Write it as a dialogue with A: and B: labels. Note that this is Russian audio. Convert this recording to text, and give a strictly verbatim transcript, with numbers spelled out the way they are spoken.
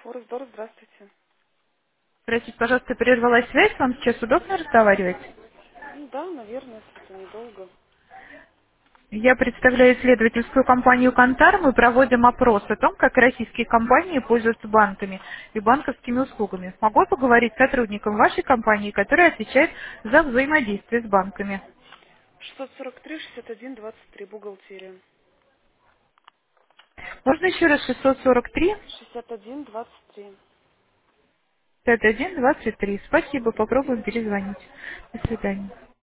A: Форестдор, здравствуйте.
B: Простите, пожалуйста, прервалась связь. Вам сейчас удобно разговаривать?
A: Ну да, наверное, если это недолго.
B: Я представляю исследовательскую компанию «Кантар». Мы проводим опрос о том, как российские компании пользуются банками и банковскими услугами. Могу я поговорить с сотрудником вашей компании, который отвечает за взаимодействие с банками?
A: шестьсот сорок три шестьдесят один двадцать три, бухгалтерия.
B: Можно еще раз шестьсот сорок три
A: шестьдесят один двадцать три.
B: пятьдесят один двадцать три. Спасибо, попробуем перезвонить. До свидания.